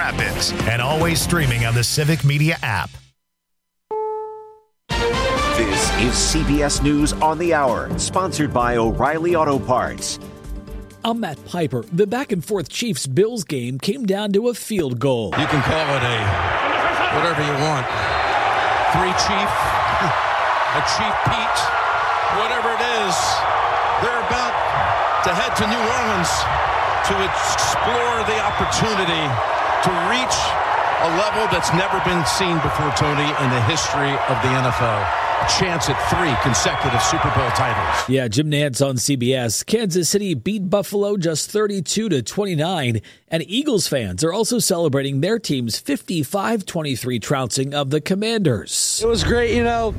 Rapids, and always streaming on the Civic Media app. This is CBS News on the Hour, sponsored by O'Reilly Auto Parts. I'm Matt Piper. The back-and-forth Chiefs-Bills game came down to a field goal. You can call it whatever you want. Three Chief, a Chief Pete, whatever it is. They're about to head to New Orleans to explore the opportunity to reach a level that's never been seen before, Tony, in the history of the NFL. A chance at 3 consecutive Super Bowl titles. Yeah, Jim Nantz on CBS. Kansas City beat Buffalo just 32-29, and Eagles fans are also celebrating their team's 55-23 trouncing of the Commanders. It was great,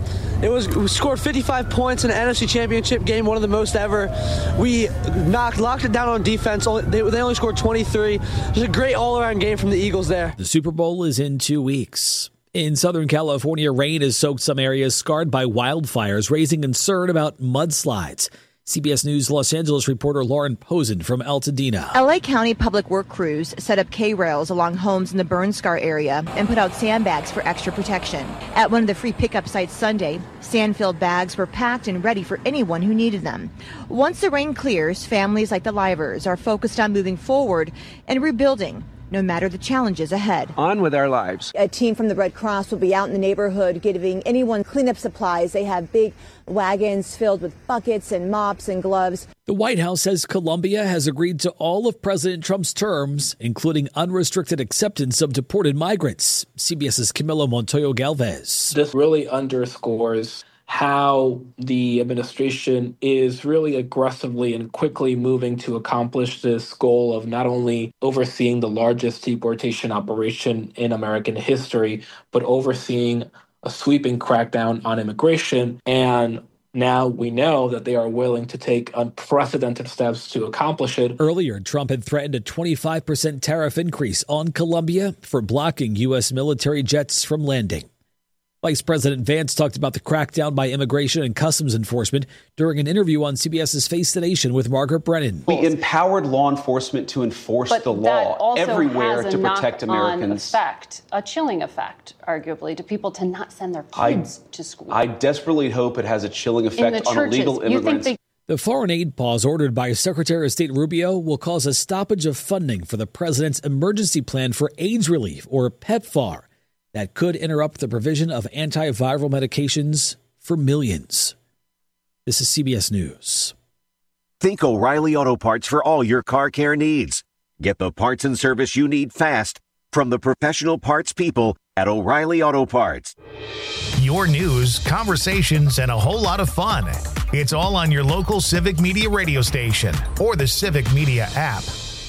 we scored 55 points in an NFC Championship game, one of the most ever. We locked it down on defense. They only scored 23. It was a great all-around game from the Eagles there. The Super Bowl is in 2 weeks. In Southern California, rain has soaked some areas scarred by wildfires, raising concern about mudslides. CBS News Los Angeles reporter Lauren Posen from Altadena. LA County Public Work crews set up K-rails along homes in the burn scar area and put out sandbags for extra protection. At one of the free pickup sites Sunday, sand-filled bags were packed and ready for anyone who needed them. Once the rain clears, families like the Livers are focused on moving forward and rebuilding, no matter the challenges ahead. On with our lives. A team from the Red Cross will be out in the neighborhood giving anyone cleanup supplies. They have big wagons filled with buckets and mops and gloves. The White House says Colombia has agreed to all of President Trump's terms, including unrestricted acceptance of deported migrants. CBS's Camilo Montoyo Galvez. This really underscores how the administration is really aggressively and quickly moving to accomplish this goal of not only overseeing the largest deportation operation in American history, but overseeing a sweeping crackdown on immigration. And now we know that they are willing to take unprecedented steps to accomplish it. Earlier, Trump had threatened a 25% tariff increase on Colombia for blocking U.S. military jets from landing. Vice President Vance talked about the crackdown by Immigration and Customs Enforcement during an interview on CBS's Face the Nation with Margaret Brennan. We empowered law enforcement to enforce the law everywhere to protect Americans. A chilling effect, arguably, to people to not send their kids to school. I desperately hope it has a chilling effect on illegal immigrants. The foreign aid pause ordered by Secretary of State Rubio will cause a stoppage of funding for the president's emergency plan for AIDS relief, or PEPFAR. That could interrupt the provision of antiviral medications for millions. This is CBS News. Think O'Reilly Auto Parts for all your car care needs. Get the parts and service you need fast from the professional parts people at O'Reilly Auto Parts. Your news, conversations, and a whole lot of fun. It's all on your local Civic Media radio station or the Civic Media app.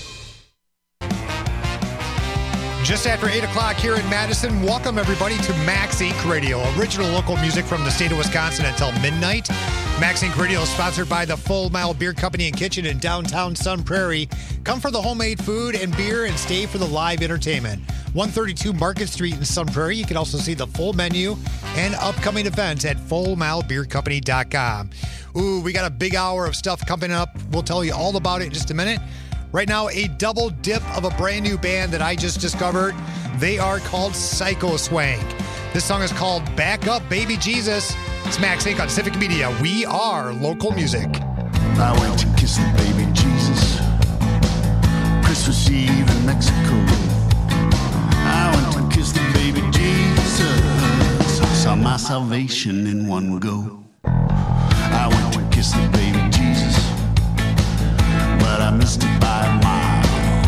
Just after 8 o'clock here in Madison, welcome everybody to Max Inc. Radio, original local music from the state of Wisconsin until midnight. Max Inc. Radio is sponsored by the Full Mile Beer Company and Kitchen in downtown Sun Prairie. Come for the homemade food and beer and stay for the live entertainment. 132 Market Street in Sun Prairie. You can also see the full menu and upcoming events at fullmilebeercompany.com. Ooh, we got a big hour of stuff coming up. We'll tell you all about it in just a minute. Right now, a double dip of a brand new band that I just discovered. They are called Psycho Swank. This song is called Back Up, Baby Jesus. It's Max Inc. on Civic Media. We are local music. I went to kiss the baby Jesus. Christmas Eve in Mexico. I went to kiss the baby Jesus. I saw my salvation in one go. I went to kiss the baby Jesus, but I missed it by a mile.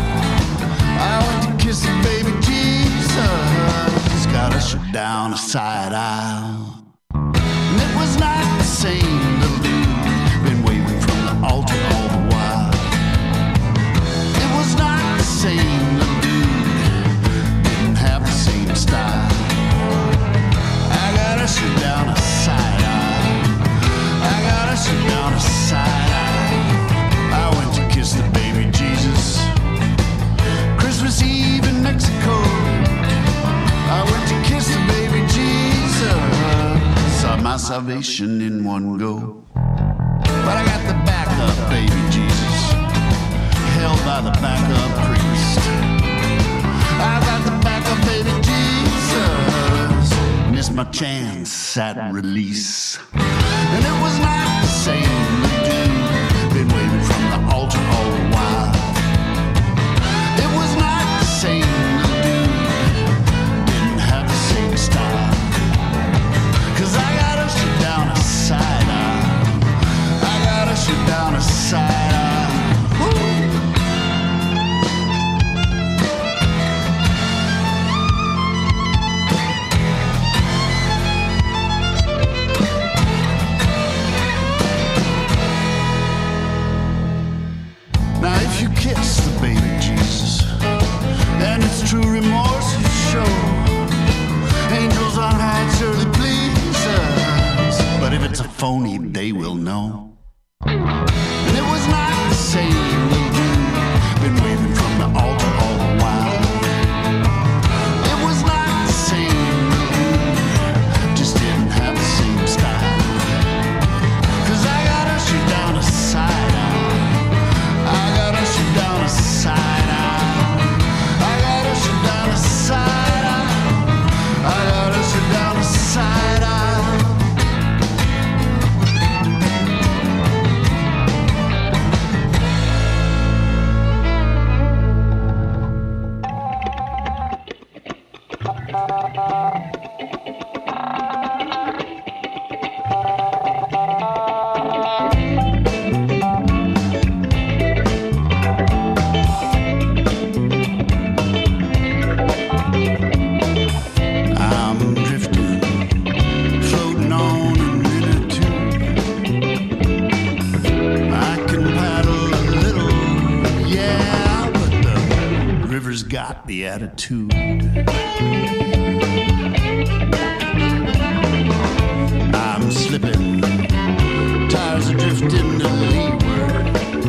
I went to kiss the baby Jesus, got ushered down a side aisle. And it was not the same little dude, been waving from the altar all the while. It was not the same little dude, didn't have the same style. I got ushered down a side aisle. I got ushered down a side aisle. I went to kiss the baby Jesus. Christmas Eve in Mexico. I went to kiss the baby Jesus. Saw my salvation in one go. But I got the backup baby Jesus, held by the backup priest. I got the my chance at release. And it was not the same dude, been waving from the altar all the while. It was not the same dude, didn't have the same style. 'Cause I gotta shoot down a side eye. I gotta shoot down a side eye. Now if you kiss the baby Jesus, and it's true remorse you show, angels on high surely please us. But if it's a phony, they will know. And it was not the same dude, been waving from the altar all the while. It was not the same dude, just didn't have the same style. 'Cause I gotta shoot down a side eye. I gotta shoot down a side eye. I gotta shoot down a side eye. I gotta shoot down a side eye. I'm drifting, floating on an inner tube. I can paddle a little, yeah, but the river's got the attitude. I'm slipping, tires are drifting to leeward.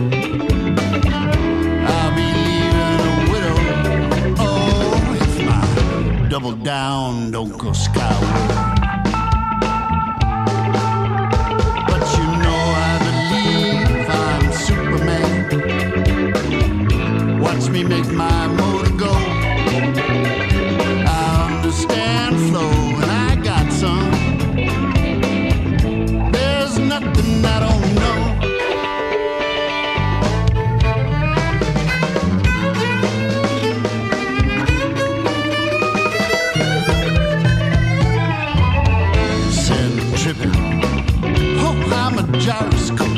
I'll be leaving a widow, oh, if my double down don't go skyward. But you know I believe I'm Superman. Watch me make my motor go. I understand flow and I got some. There's nothing I don't know. Send tripping. Oh, I'm a gyroscope.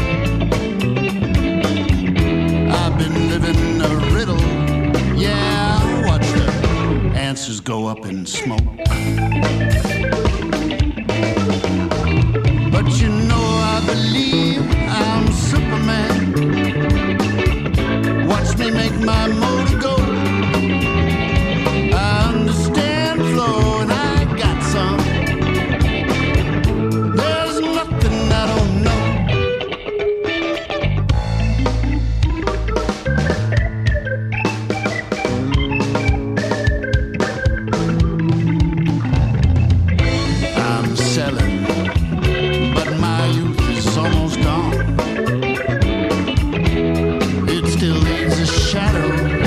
I've been living a riddle. Yeah, watch the answers go up in smoke. But you know I believe I'm Superman. Watch me make my motor go. I understand flow and I got some. There's nothing I don't know. I'm selling, but my youth is almost gone. It still leaves a shadow,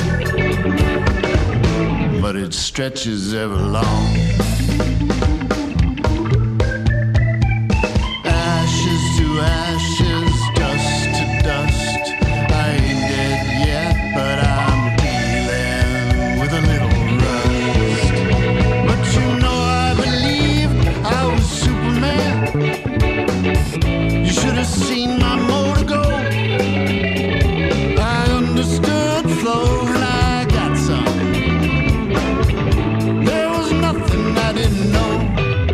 but it stretches ever long. Ashes to ashes, dust to dust. I ain't dead yet, but I'm dealing with a little rust. But you know I believe I was Superman. You should have seen my motor go. I understood flow and I got some. There was nothing I didn't know.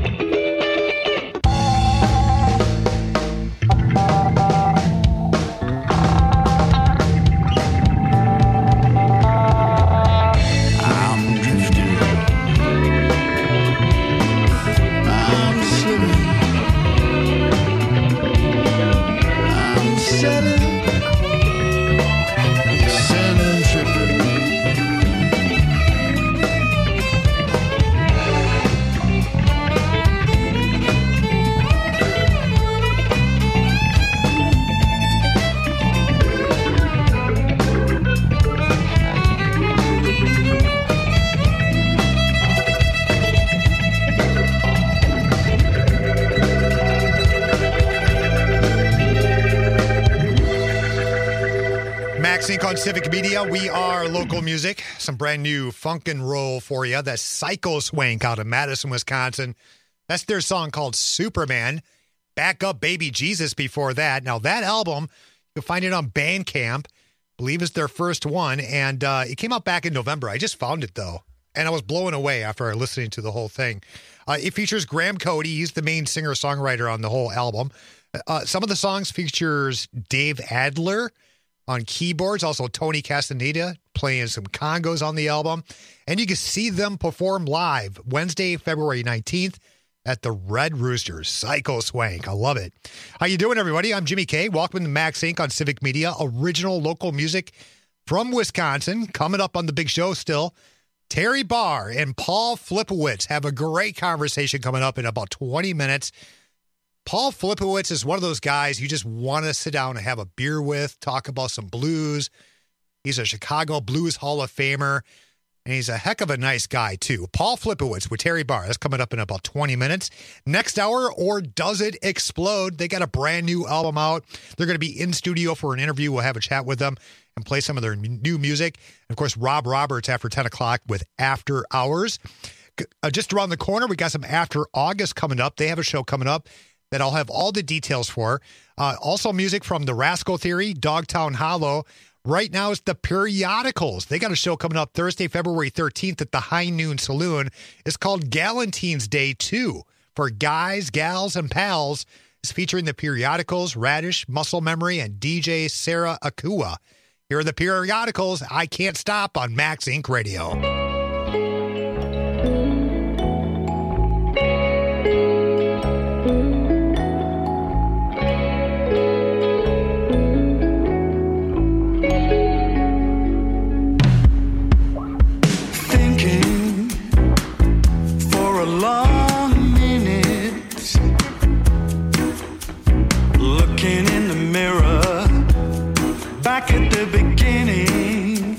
on Civic Media. We are local music. Some brand new funk and roll for you. That's Psycho Swank out of Madison, Wisconsin. That's their song called Superman. Back Up Baby Jesus before that. Now, that album, you'll find it on Bandcamp. I believe it's their first one. And it came out back in November. I just found it, though. And I was blown away after listening to the whole thing. It features Graham Cody. He's the main singer-songwriter on the whole album. Some of the songs features Dave Adler on keyboards, also Tony Castaneda playing some congos on the album. And you can see them perform live Wednesday, February 19th at the Red Roosters. Psycho Swank. I love it. How you doing, everybody? I'm Jimmy K. Welcome to Max Inc. on Civic Media. Original local music from Wisconsin. Coming up on the big show still, Terry Barr and Paul Flipowitz have a great conversation coming up in about 20 minutes. Paul Flipowitz is one of those guys you just want to sit down and have a beer with, talk about some blues. He's a Chicago Blues Hall of Famer, and he's a heck of a nice guy, too. Paul Flipowitz with Terry Barr. That's coming up in about 20 minutes. Next hour, Or Does It Explode? They got a brand new album out. They're going to be in studio for an interview. We'll have a chat with them and play some of their new music. And, of course, Rob Roberts after 10 o'clock with After Hours. Just around the corner, we got some After August coming up. They have a show coming up that I'll have all the details for. Also music from The Rascal Theory, Dogtown Hollow. Right now it's the Periodicals. They got a show coming up Thursday, February 13th at the High Noon Saloon. It's called Galentine's Day 2 for guys, gals, and pals. It's featuring the Periodicals, Radish, Muscle Memory, and DJ Sarah Akua. Here are the Periodicals. I Can't Stop on Max Inc. Radio. Back at the beginning,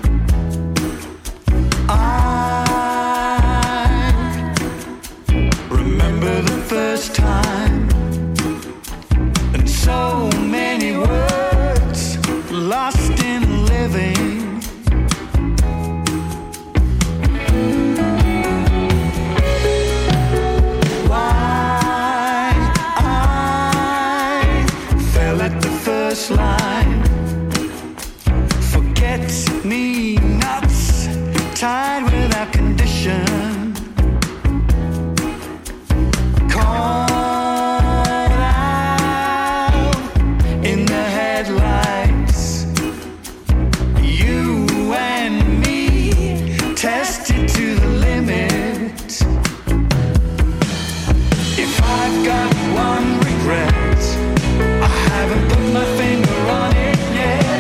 I remember the first time, and so many words lost in living. Why I fell at the first line. Me nuts, tied without condition. Caught out in the headlights. You and me tested to the limit. If I've got one regret, I haven't put my finger on it yet.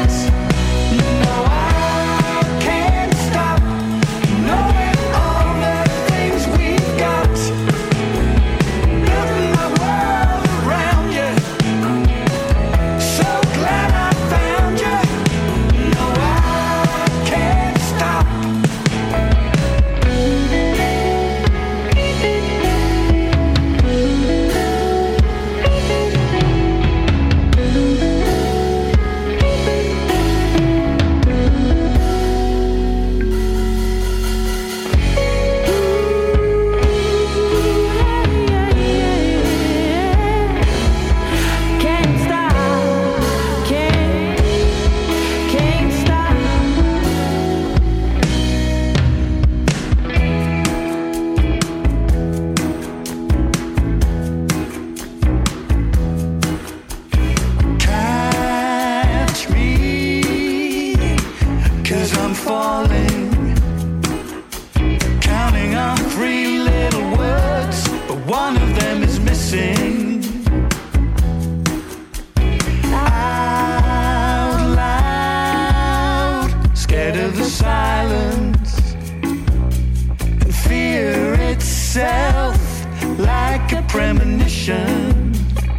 Premonition.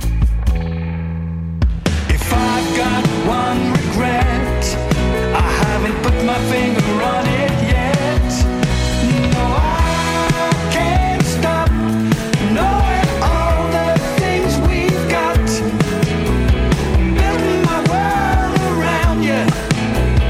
If I've got one regret, I haven't put my finger on it yet. No, I can't stop knowing all the things we've got. Building my world around you.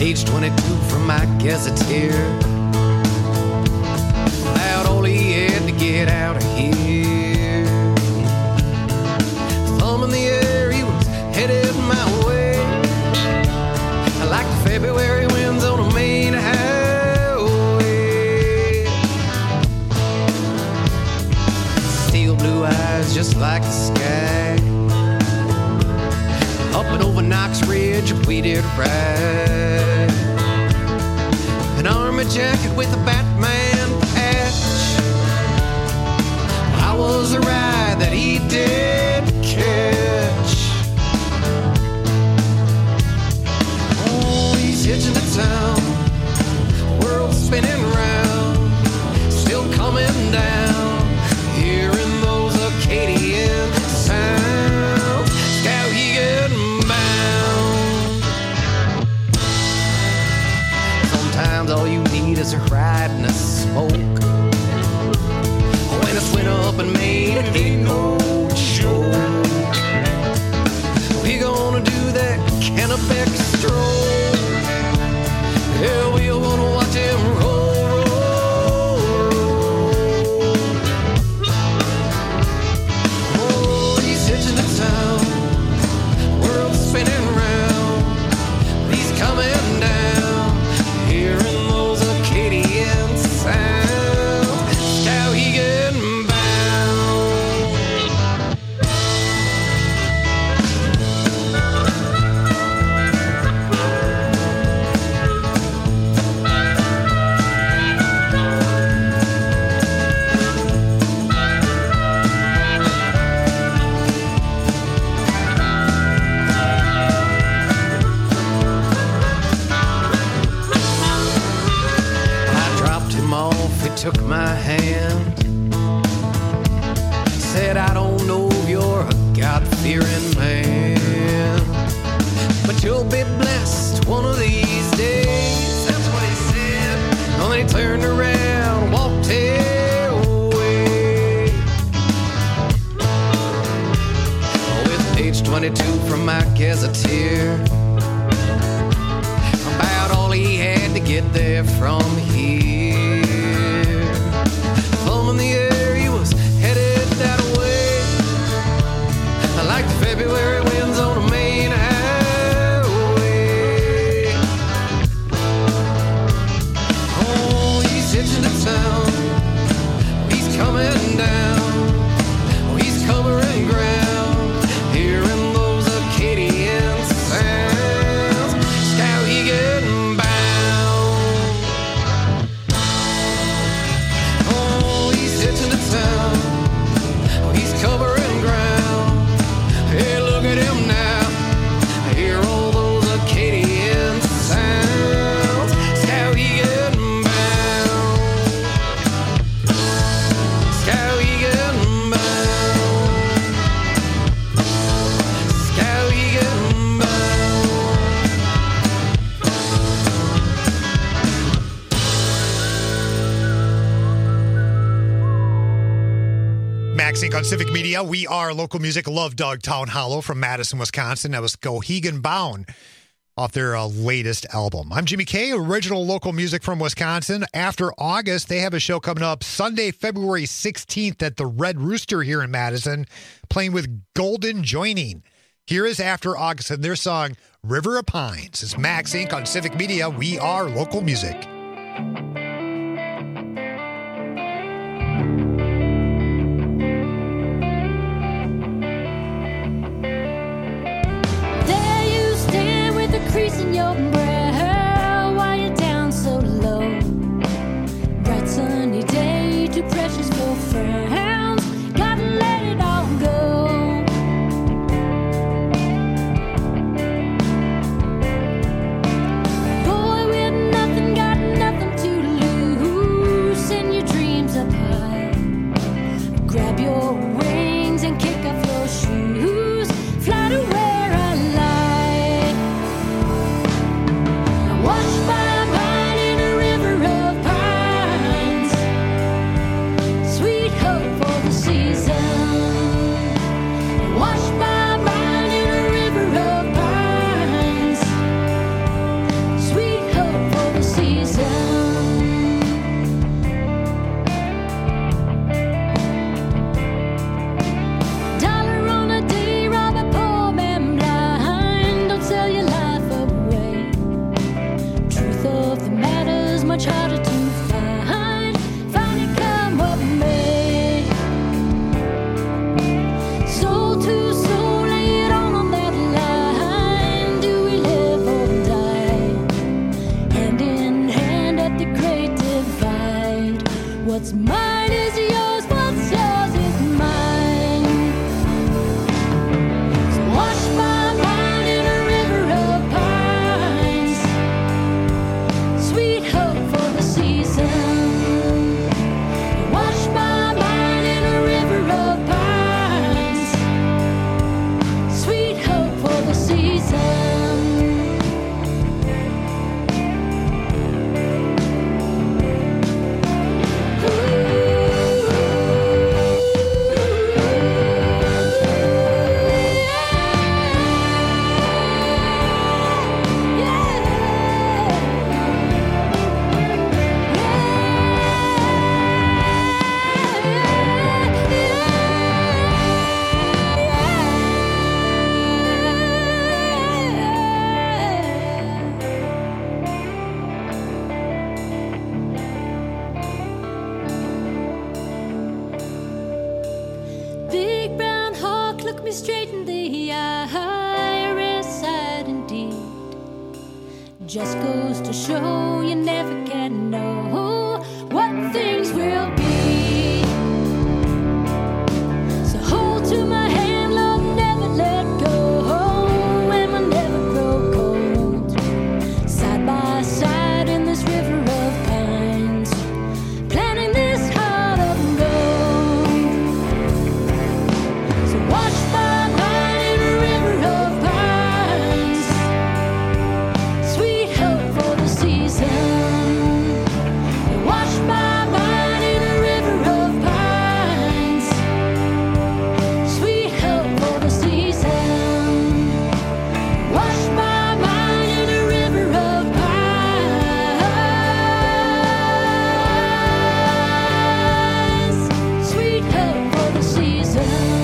Page 22 from my gazetteer. About all he had to get out of here. Thumb in the air, he was headed my way. Like the February winds on a main highway. Steel blue eyes just like the sky. Up and over Knox Ridge, we did ride. An army jacket with a Batman patch. I was the ride that he did catch. Oh, he's hitching to town, world spinning round, still coming down, hearing those Acadian sounds. Skowhegan bound. Sometimes all you need is a ride and a smoke. When it's winter up in Maine, it ain't no joke. We gonna do that Kennebec stroll. Yeah, we gonna watch him roll, roll, roll. Oh, he's hitching to town, world spinning round. He's coming down, hearing those Acadian sounds. Skowhegan bound. I dropped him off, he took my hand. Said, I don't know if you're a God-fearing man, but you'll be blessed one of these days. That's what he said. And then he turned around, walked away. With page 22 from my gazetteer. About all he had to get there from here. Thumb in the air, he was headed that way. Like the February winds on a main highway. Oh, he's hitching to town. He's coming down. Oh, he's covering ground, hearing those Acadian sounds. Skowhegan bound. Oh, he's hitching to town. Oh, he's covering ground. Hey, look at him now. Hear all those Acadian sounds. Skowhegan bound. Skowhegan bound. Skowhegan bound. Max Inc. on Civic Media. We are local music. Love Dog Town Hollow from Madison, Wisconsin. That was Skowhegan Bound off their latest album. I'm Jimmy K, original local music from Wisconsin. After August, they have a show coming up Sunday, February 16th at the Red Rooster here in Madison, playing with Golden Joining. Here is After August and their song River of Pines. It's Max Inc. on Civic Media. We are local music. There you stand with a crease in your brow while you're down so low. Bright sunny day, too precious for frowns. Gotta let it all go. Boy with nothing got just goes to show you never can know what things will be. So hold to my hand, love, never let go, and we'll never grow cold. Side by side in this river of pines, planting this heart of gold. So watch my mind in a river of pines, sweet hope for the season. Watch my mind in a river of pines, sweet hope for the season. Watch my mind in a river of pines, sweet hope for the season.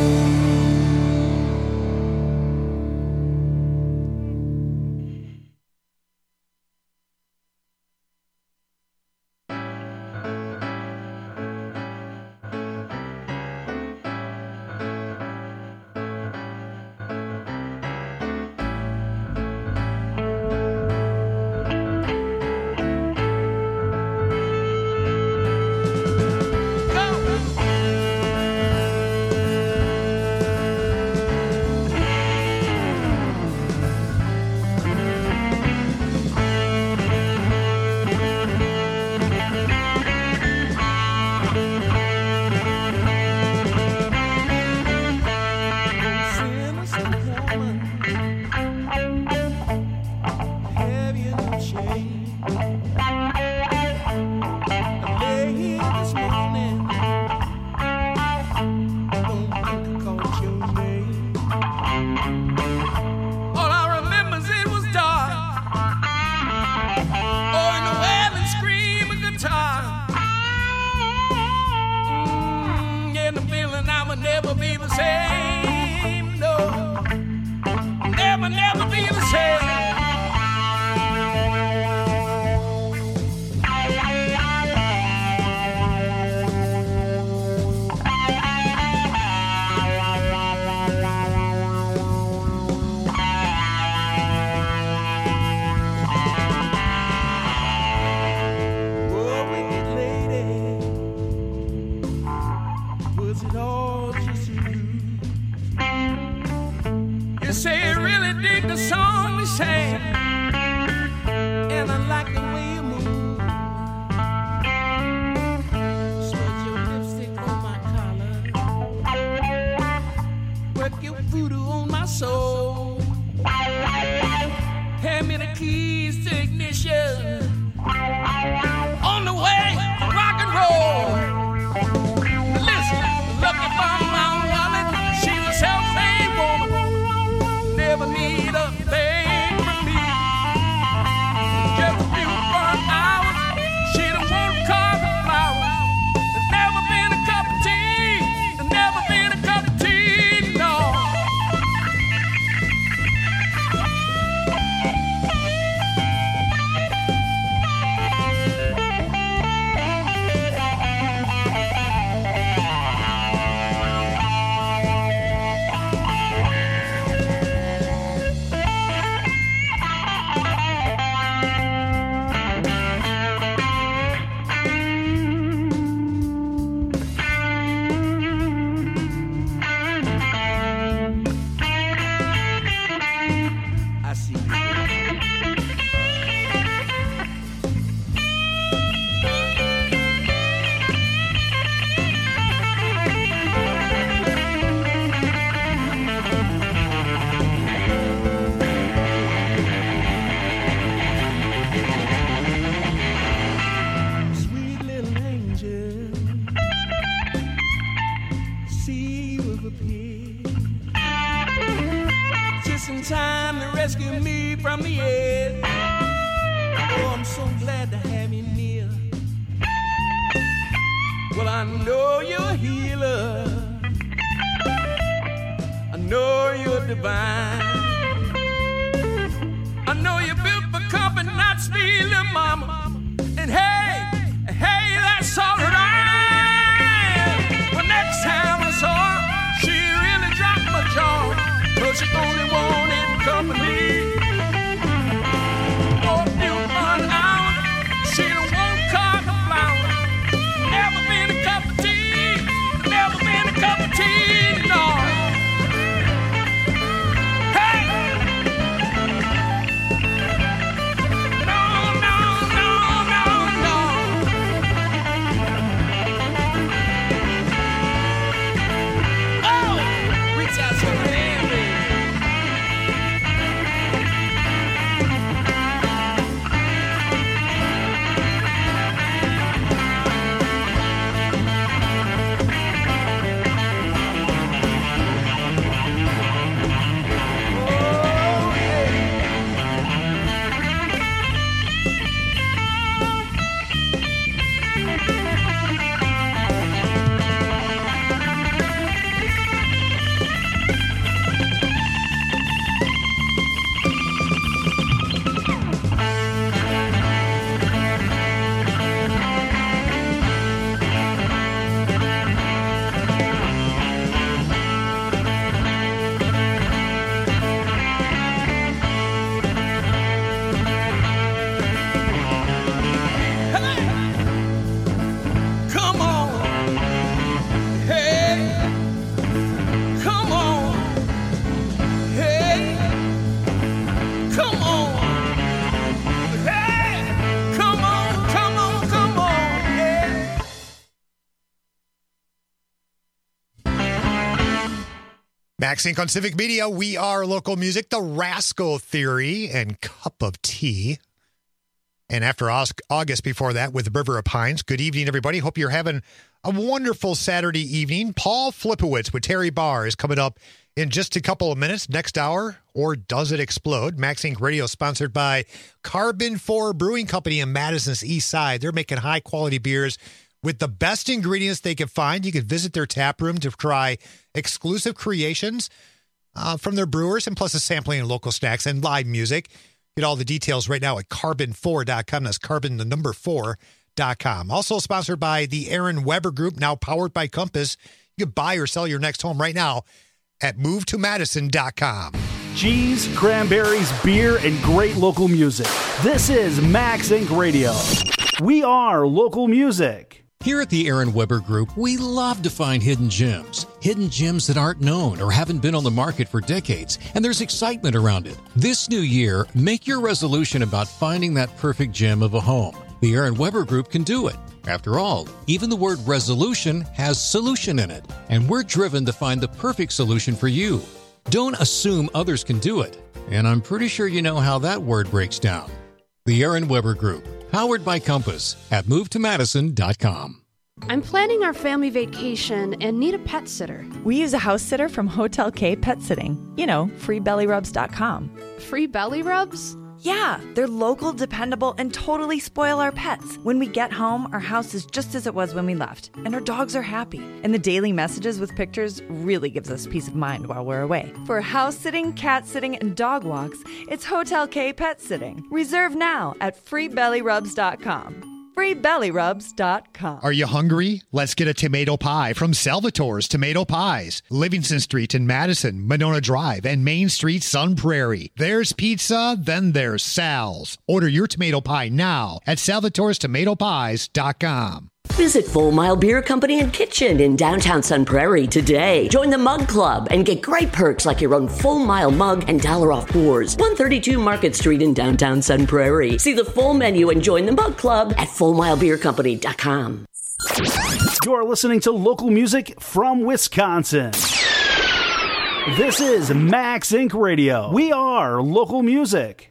All I remember is it was dark. Oh, and the wailing scream of guitar. And the feeling I would never be the same. No, never, never be the same. Oh, wicked lady, was it all just you? You say you really dig the song we sang, and I like the way you move. Smudge your lipstick on my collar, work your voodoo on my soul. Hand me the keys to ignition. On the way to rock and roll. Listen, looking for my wallet. She was a self-made woman. Never need a thing from me. Just a few fun hours. She don't want a carpet flower. There's never been a cup of tea. There's never been a cup of tea, no. I see. Sweet little angel, see you have appeared. Just in time to rescue me from the edge. Oh, I'm so glad to have you near. Well, I know you're a healer. I know you're divine. I know you're built for company, not stealing, mama. And hey, that's all that I am. Well, next time I saw her, she really dropped my jaw. But she only wanted company. Oh, Max Inc. on Civic Media. We are local music, the Rascal Theory, and Cup of Tea. And after August before that with River of Pines. Good evening, everybody. Hope you're having a wonderful Saturday evening. Paul Flipowitz with Terry Barr is coming up in just a couple of minutes. Next hour, or does it explode? Max Inc. Radio sponsored by Carbon 4 Brewing Company in Madison's East Side. They're making high-quality beers with the best ingredients they can find. You can visit their tap room to try exclusive creations from their brewers, and plus a sampling of local snacks and live music. Get all the details right now at carbon4.com. That's carbon, the number 4.com. Also sponsored by the Aaron Weber Group, now powered by Compass. You can buy or sell your next home right now at movetomadison.com. Cheese, cranberries, beer, and great local music. This is Max Inc. Radio. We are local music. Here at the Aaron Weber Group, we love to find hidden gems that aren't known or haven't been on the market for decades, and there's excitement around it. This new year, make your resolution about finding that perfect gem of a home. The Aaron Weber Group can do it. After all, even the word resolution has solution in it, and we're driven to find the perfect solution for you. Don't assume others can do it, and I'm pretty sure you know how that word breaks down. The Aaron Weber Group. Powered by Compass at movetomadison.com. I'm planning our family vacation and need a pet sitter. We use a house sitter from Hotel K Pet Sitting. You know, freebellyrubs.com. Free belly rubs? Yeah, they're local, dependable, and totally spoil our pets. When we get home, our house is just as it was when we left, and our dogs are happy. And the daily messages with pictures really gives us peace of mind while we're away. For house sitting, cat sitting, and dog walks, it's Hotel K Pet Sitting. Reserve now at freebellyrubs.com. freebellyrubs.com. Are you hungry? Let's get a tomato pie from Salvatore's Tomato Pies. Livingston Street in Madison, Monona Drive, and Main Street, Sun Prairie. There's pizza, then there's Sal's. Order your tomato pie now at salvatorestomatopies.com. Visit Full Mile Beer Company and Kitchen in downtown Sun Prairie today. Join the Mug Club and get great perks like your own Full Mile mug and $1 off pours. 132 Market Street in downtown Sun Prairie. See the full menu and join the Mug Club at fullmilebeercompany.com. You're listening to local music from Wisconsin. This is Max Inc. Radio. We are local music.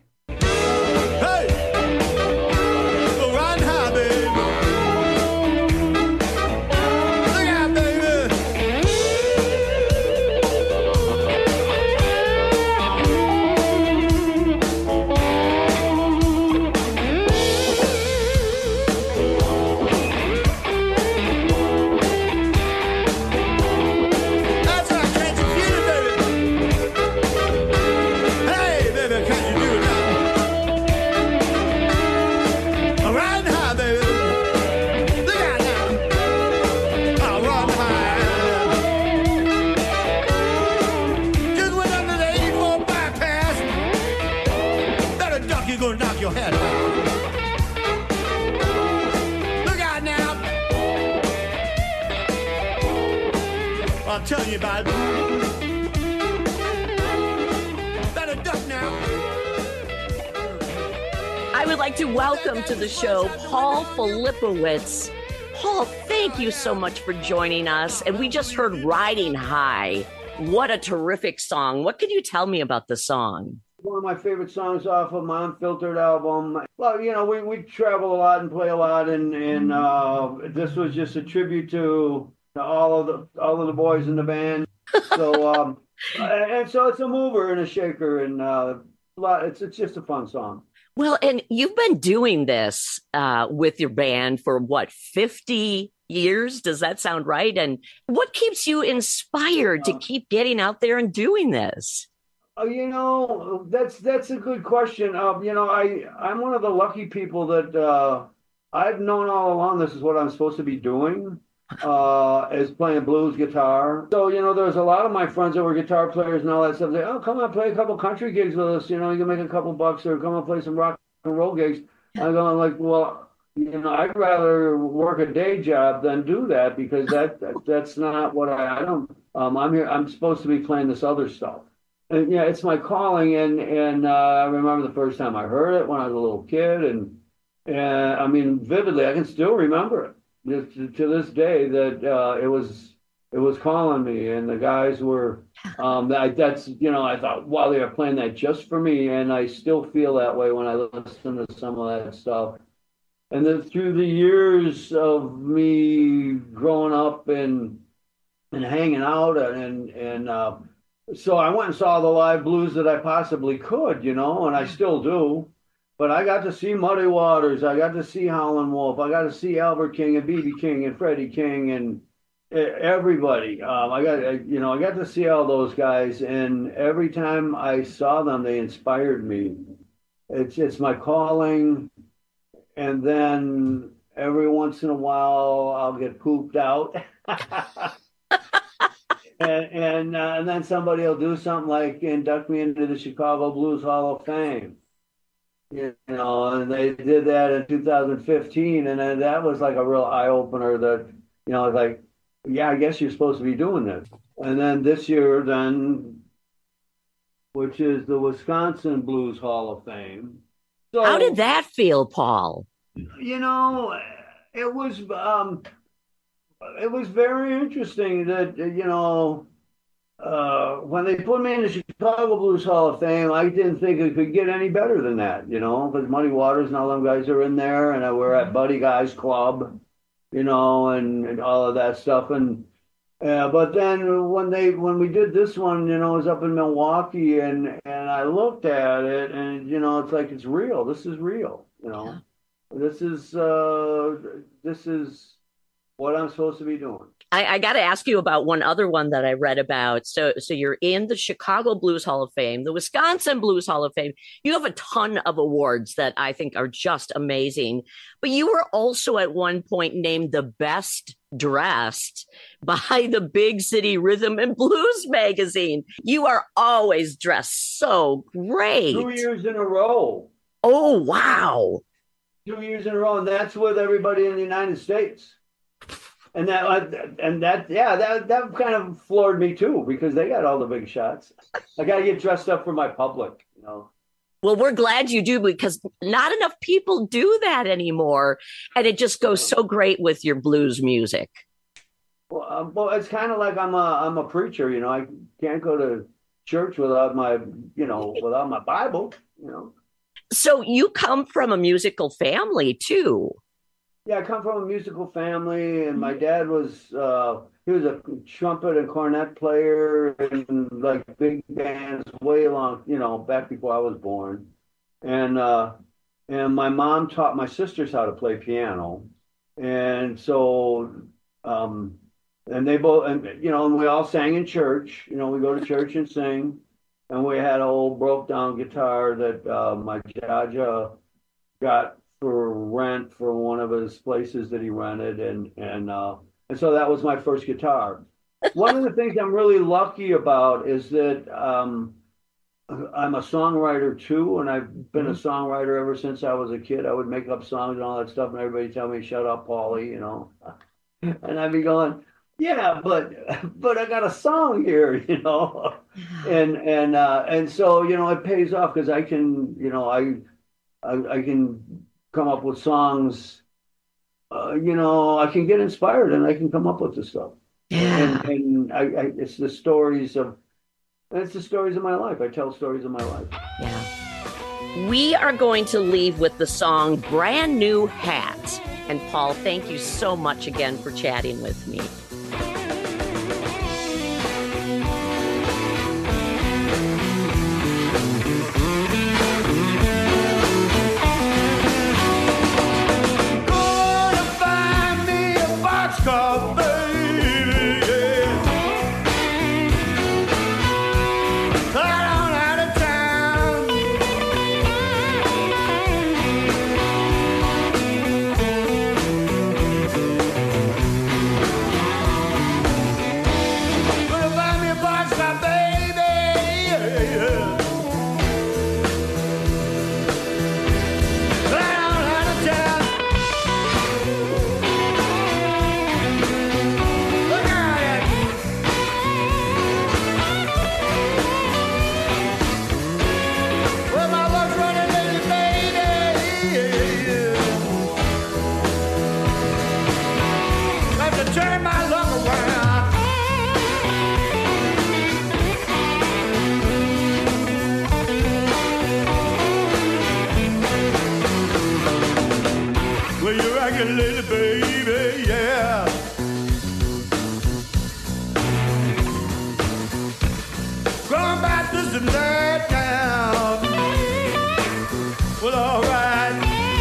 Telling you about it. Better duck now. I would like to welcome to the show Paul Flipowitz. Paul, thank you so much for joining us. And we just heard Riding High. What a terrific song. What can you tell me about the song? One of my favorite songs off of my Unfiltered album. Well, you know, we travel a lot and play a lot, and this was just a tribute to all of the boys in the band. So and so it's a mover and a shaker, and it's just a fun song. Well, and you've been doing this with your band for what, 50 years? Does that sound right? And what keeps you inspired to keep getting out there and doing this? You know, that's a good question. You know, I'm one of the lucky people that I've known all along this is what I'm supposed to be doing. Is playing blues guitar. So, you know, there's a lot of my friends that were guitar players and all that stuff. They, oh, come on, play a couple country gigs with us. You know, you can make a couple bucks, or come on, play some rock and roll gigs. I'm going like, well, you know, I'd rather work a day job than do that, because that's not what I don't. I'm here. I'm supposed to be playing this other stuff. And yeah, it's my calling. And I remember the first time I heard it when I was a little kid, and I mean, vividly, I can still remember it. To this day, that it was it was calling me, and the guys were. That's I thought, wow, they are playing that just for me, and I still feel that way when I listen to some of that stuff. And then through the years of me growing up and hanging out, and so I went and saw the live blues that I possibly could, and I still do. But I got to see Muddy Waters, I got to see Howlin' Wolf, I got to see Albert King and B.B. King and Freddie King and everybody. I got to see all those guys, and every time I saw them, they inspired me. It's my calling. And then every once in a while, I'll get pooped out, and then somebody will do something like induct me into the Chicago Blues Hall of Fame. And they did that in 2015, and then that was like a real eye opener. That it's like, yeah, I guess you're supposed to be doing this. And then this year, which is the Wisconsin Blues Hall of Fame. So, how did that feel, Paul? It was very interesting that when they put me in the Chicago Blues Hall of Fame, I didn't think it could get any better than that, because Muddy Waters and all them guys are in there, and we're at Buddy Guy's Club, and all of that stuff, and but then when we did this one, it was up in Milwaukee, and I looked at it, and it's like, it's real. This is real. Yeah. This is what I'm supposed to be doing. I got to ask you about one other one that I read about. So you're in the Chicago Blues Hall of Fame, the Wisconsin Blues Hall of Fame. You have a ton of awards that I think are just amazing. But you were also at one point named the best dressed by the Big City Rhythm and Blues magazine. You are always dressed so great. 2 years in a row. Oh, wow. 2 years in a row, and that's with everybody in the United States. And that kind of floored me too, because they got all the big shots. I got to get dressed up for my public, Well, we're glad you do, because not enough people do that anymore, and it just goes so great with your blues music. Well, it's kind of like I'm a preacher, I can't go to church without my Bible, So you come from a musical family too. Yeah, I come from a musical family, and my dad was he was a trumpet and cornet player in like big bands way long, back before I was born. And my mom taught my sisters how to play piano. And so and they both, and we all sang in church. We go to church and sing. And we had an old broke down guitar that my Jaja got for rent for one of his places that he rented, and so that was my first guitar. One of the things I'm really lucky about is that I'm a songwriter too, and I've been a songwriter ever since I was a kid. I would make up songs and all that stuff, and everybody tell me, "Shut up, Paulie," and I'd be going, "Yeah, but I got a song here," and so it pays off, because I can I can come up with songs, I can get inspired, and I can come up with the stuff. Yeah. And it's the stories of my life. I tell stories of my life. Yeah. We are going to leave with the song Brand New Hat. And Paul, thank you so much again for chatting with me. regular, baby, yeah. Going back to some night now. Well, all right.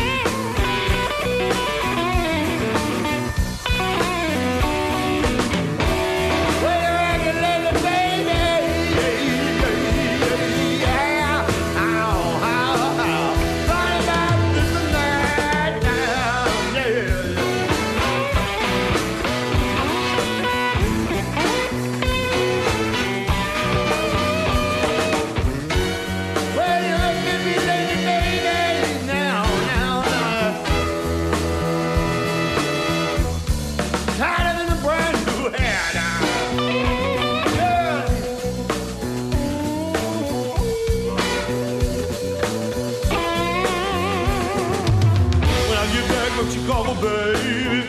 Chicago, baby.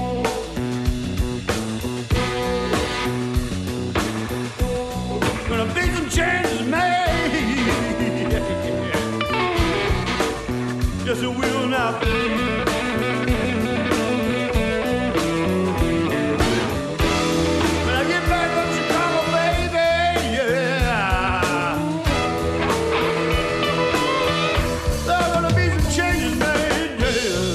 Gonna be some changes made. Yes, it will now. When I get back from Chicago, baby, yeah. There's gonna be some changes made, yeah.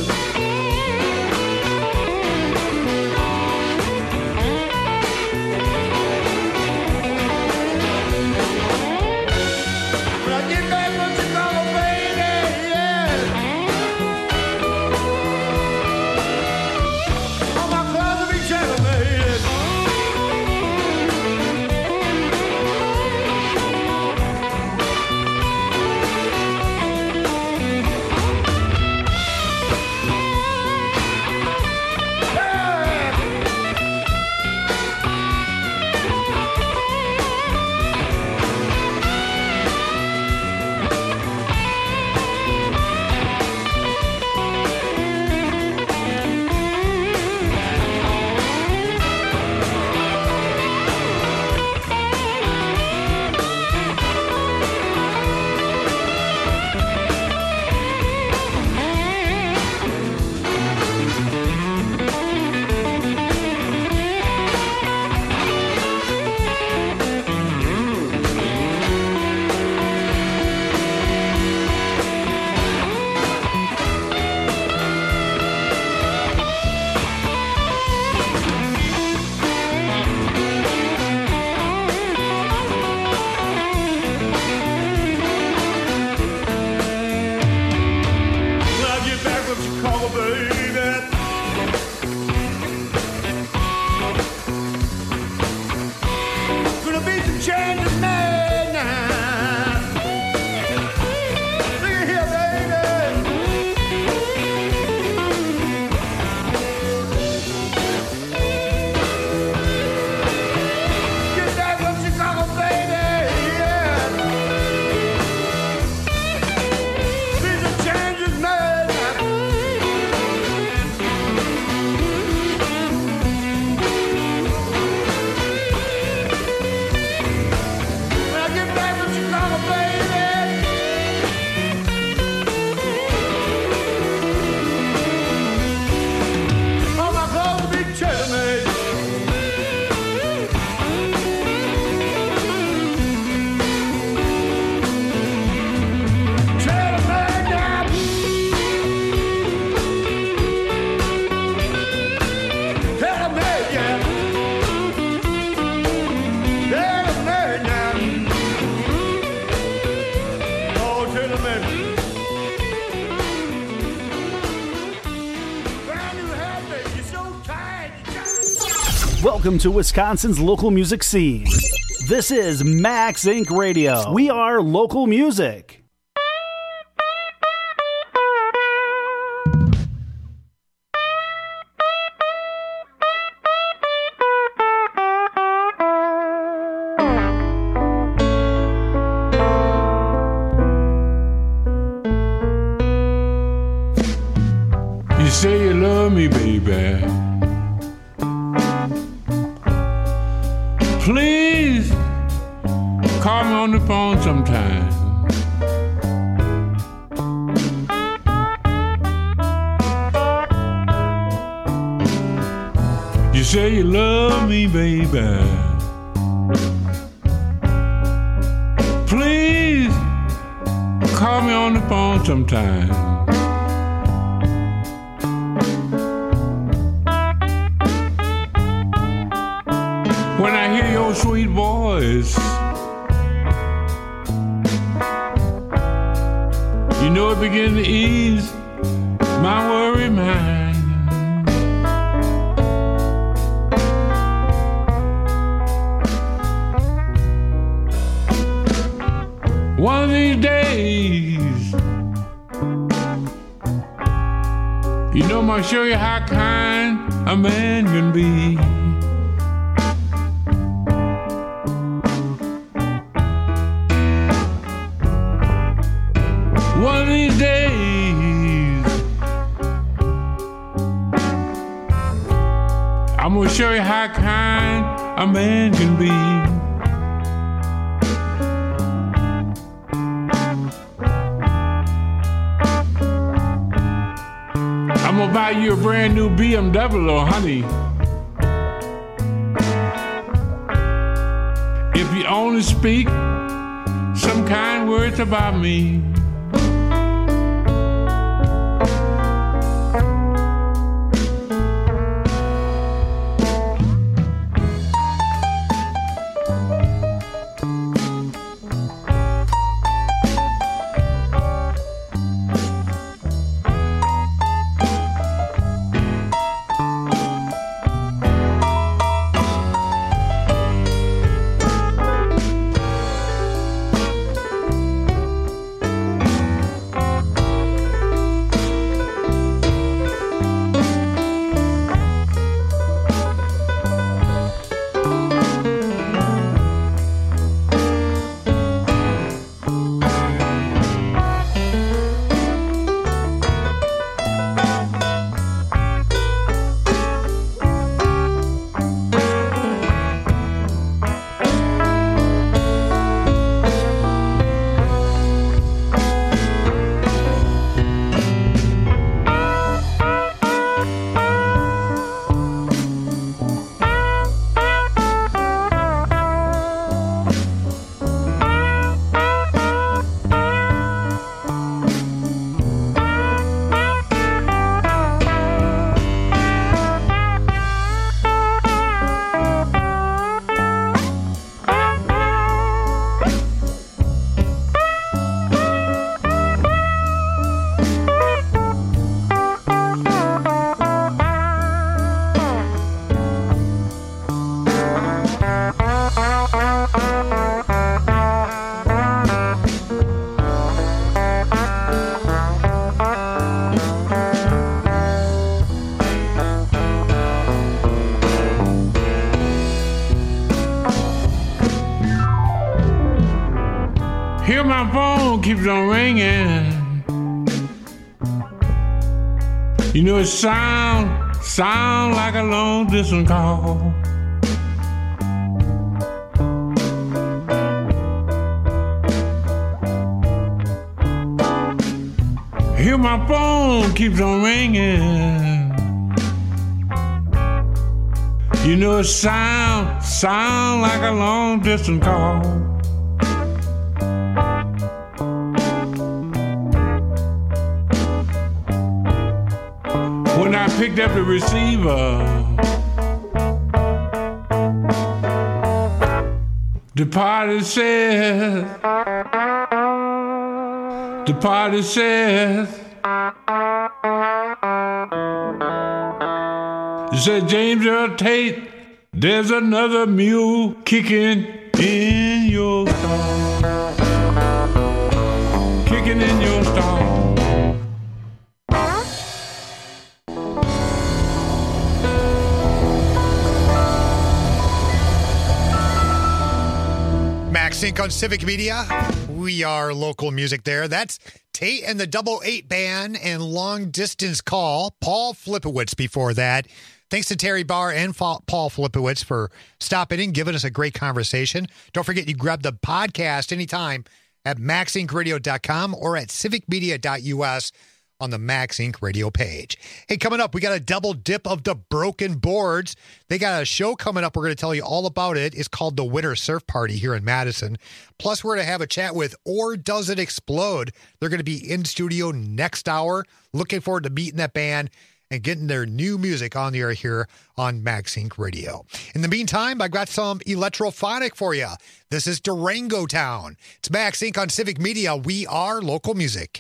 Welcome to Wisconsin's local music scene. This is Max Inc. Radio. We are local music. You say you love me, baby. Please call me on the phone sometime. say you love me, baby. Please call me on the phone sometime. When I hear your sweet voice, you know it begins to ease my worried mind. One of these days, you know I'm gonna show you how kind a man can be. One of these days, I'm gonna show you how kind a man can be. I'm gonna buy you a brand new BMW, honey. If you only speak some kind words about me. Hear my phone keeps on ringing. You know it sound like a long distance call. Hear my phone keeps on ringing. You know it sound like a long distance call. When I picked up the receiver, the party says, it said, James Earl Tate, there's another mule kicking in your stall. Kicking in your stall. Max Inc. on Civic Media. We are local music there. That's Tate and the Double 8 Band and Long Distance Call. Paul Flipowitz before that. Thanks to Terry Barr and Paul Flipowitz for stopping in, giving us a great conversation. Don't forget, you grab the podcast anytime at maxincradio.com or at civicmedia.us. on the Max Inc. radio page. Hey, coming up, we got a double dip of the Broken Boards. They got a show coming up. We're going to tell you all about it. It's called the Winter Surf Party here in Madison. Plus, we're going to have a chat with Or Does It Explode? They're going to be in studio next hour. Looking forward to meeting that band and getting their new music on the air here on Max Inc. Radio. In the meantime, I've got some electrophonic for you. This is Durango Town. It's Max Inc. on Civic Media. We are local music.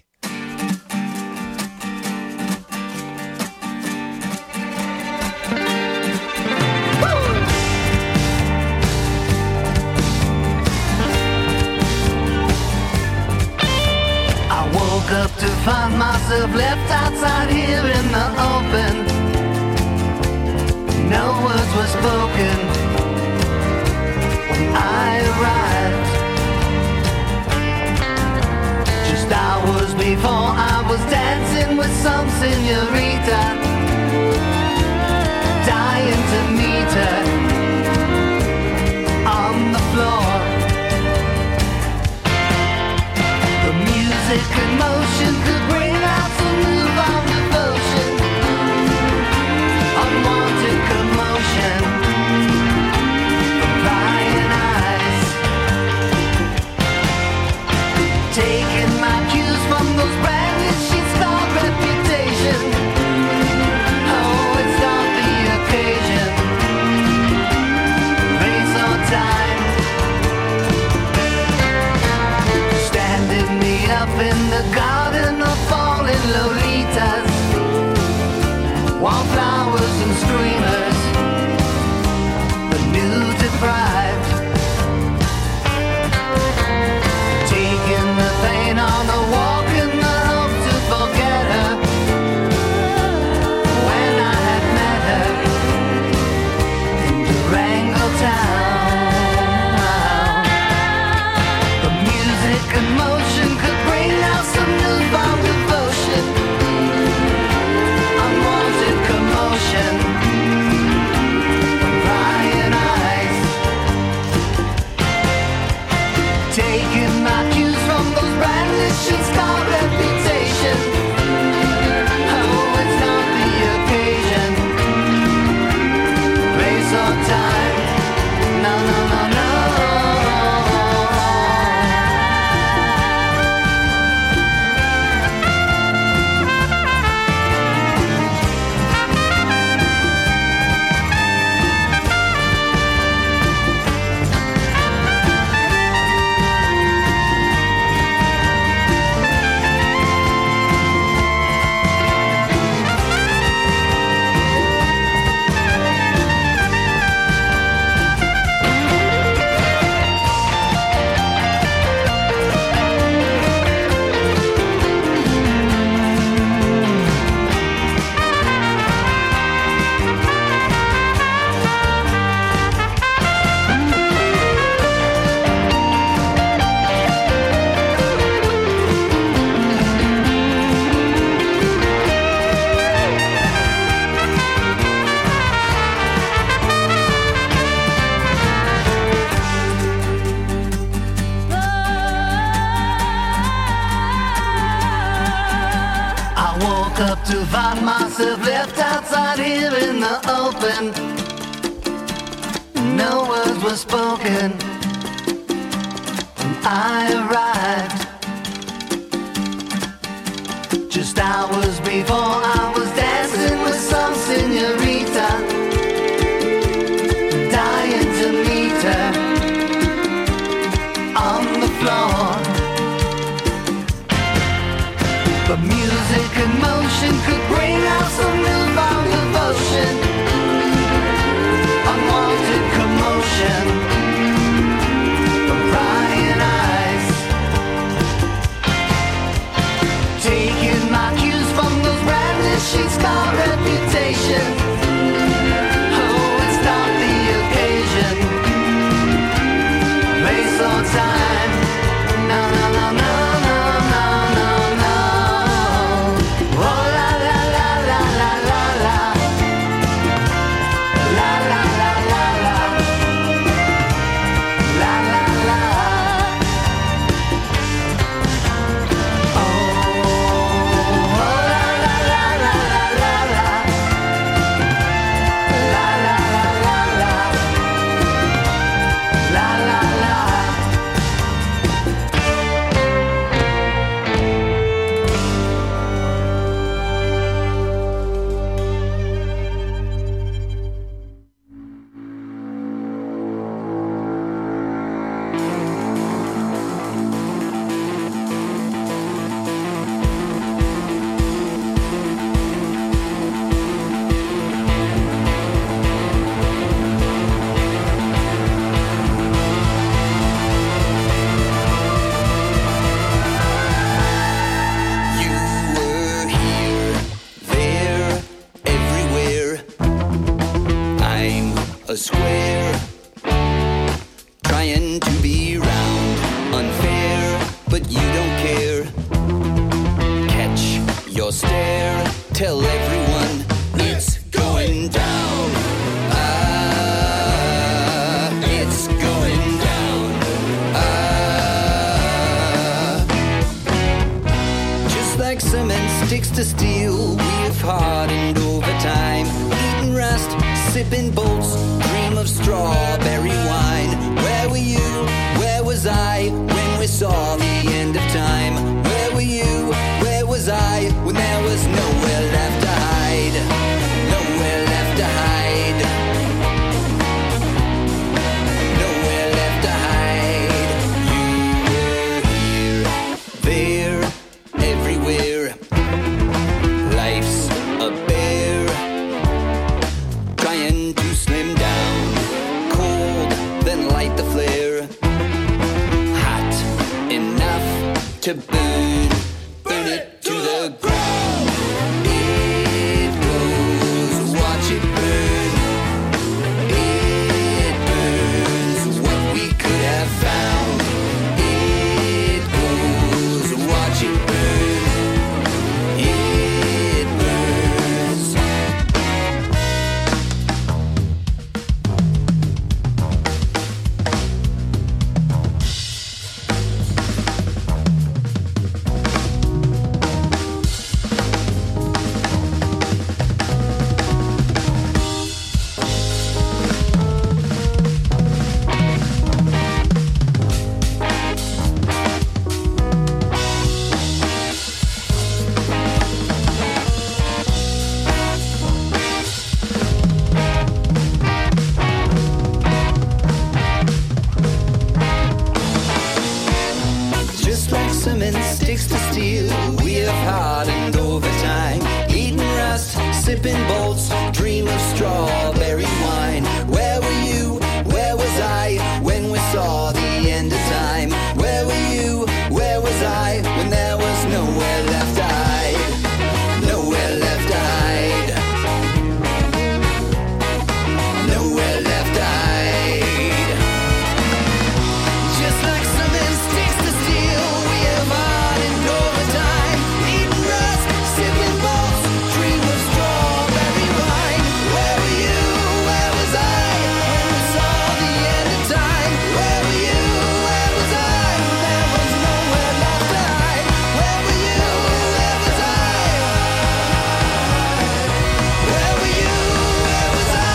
Woke up to find myself left outside here in the open. No words were spoken when I arrived. Just hours before I was dancing with some señorita, dying to meet her on the floor. Music and motion could bring out some newfound devotion, unwanted commotion from prying eyes, taking my cues from those branded sheets called reputation. Oh, it's not the occasion, race or time. Up in the garden of fallen Lolitas, wallflowers and streamers, the new deprived, taking the pain on a walk in the hope to forget her. When I had met her in Durango Town, the music and motion could now some newfound devotion, unwanted commotion from prying eyes, taking my cues from those branded sheets called reputation. Oh, it's not the occasion, place or time. No, no, no, no. To find myself left outside here in the open. No words were spoken when I arrived. Just hours before I was dancing with some señorita, dying to meet her on the floor. But music and motion could bring out some newfound devotion, unwanted commotion from prying eyes, taking my cues from those branded sheets a square, trying to be round, unfair, but you don't care. Catch your stare, tell everyone it's going down. It's going down. Just like cement sticks to steel, we've hardened over time. Eating rust, sipping bolts, dream of strawberry wine. Where were you? Where was I when we saw the end of time? Where were you? Where was I when there was nowhere left to hide? Nowhere left to hide. Nowhere left to hide. You were here, there, everywhere. Life's a bear, trying to slim down. Cold, then light the flare. Hot enough to burn, burn it to the ground. It goes, watch it burn. It burns what we could have found. It goes, watch it burn. It burns. Just like cement sticks to steel, we have hardened over time. Eating rust, sipping bolts, dream of strawberry wine. Where were you? Where was I when we saw the end of time? Where were you? Where was I when there was nowhere left to hide? Nowhere left to hide. Nowhere left to hide. Just like cement sticks to steel, we have hardened over time. Eating rust, sipping bolts, dream of strawberry wine. Where were you? Where was I when we saw the end of time? Where were you? Where was I when there was nowhere left to hide? Where were you? Where was I? Where were you? Where was I?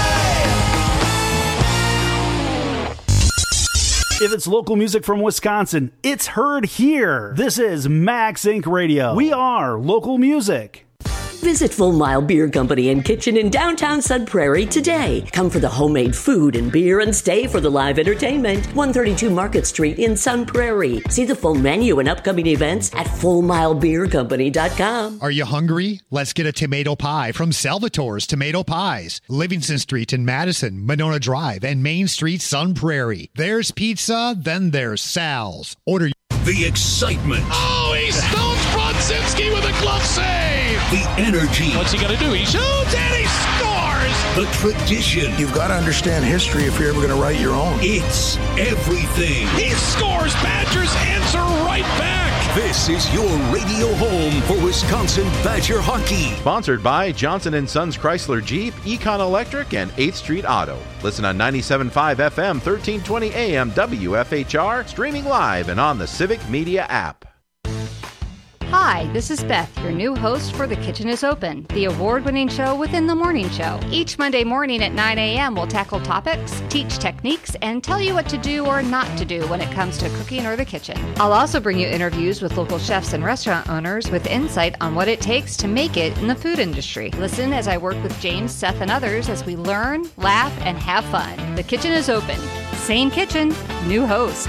If it's local music from Wisconsin, it's heard here. This is Max Inc. Radio. We are local music. Visit Full Mile Beer Company and Kitchen in downtown Sun Prairie today. Come for the homemade food and beer and stay for the live entertainment. 132 Market Street in Sun Prairie. See the full menu and upcoming events at FullMileBeerCompany.com. Are you hungry? Let's get a tomato pie from Salvatore's Tomato Pies. Livingston Street in Madison, Monona Drive, and Main Street, Sun Prairie. There's pizza, then there's Sal's. Order the excitement. Oh, he stones Brodzinski with a glove save. The energy. What's he going to do? He shoots and he scores. The tradition. You've got to understand history if you're ever going to write your own. It's everything. He scores. Badgers answer right back. This is your radio home for Wisconsin Badger hockey. Sponsored by Johnson & Sons Chrysler Jeep, Econ Electric, and 8th Street Auto. Listen on 97.5 FM, 1320 AM, WFHR, streaming live and on the Civic Media app. Hi, this is Beth, your new host for The Kitchen is Open, the award-winning show within the morning show. Each Monday morning at 9 a.m., we'll tackle topics, teach techniques, and tell you what to do or not to do when it comes to cooking or the kitchen. I'll also bring you interviews with local chefs and restaurant owners with insight on what it takes to make it in the food industry. Listen as I work with James, Seth, and others as we learn, laugh, and have fun. The Kitchen is Open. Same kitchen, new host.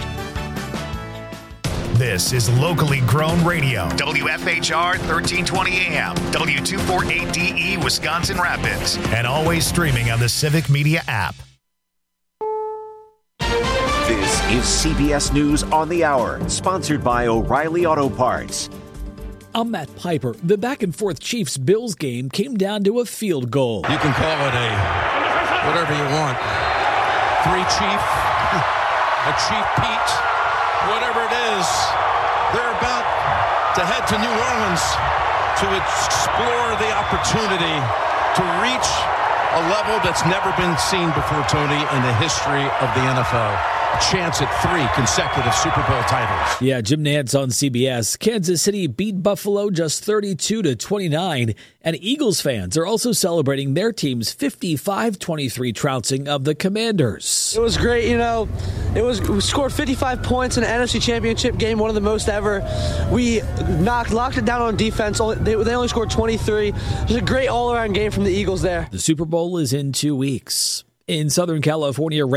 This is locally grown radio. WFHR 1320 AM, W248DE Wisconsin Rapids, and always streaming on the Civic Media app. This is CBS News on the Hour, sponsored by O'Reilly Auto Parts. I'm Matt Piper. The back-and-forth Chiefs-Bills game came down to a field goal. You can call it a whatever you want. Three Chief, a Chief Pete, whatever it is, they're about to head to New Orleans to explore the opportunity to reach a level that's never been seen before, Tony, in the history of the NFL. A chance at 3 consecutive Super Bowl titles. Yeah, Jim Nantz on CBS. Kansas City beat Buffalo just 32-29, and Eagles fans are also celebrating their team's 55-23 trouncing of the Commanders. It was great, we scored 55 points in an NFC Championship game, one of the most ever. We locked it down on defense. They only scored 23. It was a great all-around game from the Eagles there. The Super Bowl is in 2 weeks. In Southern California,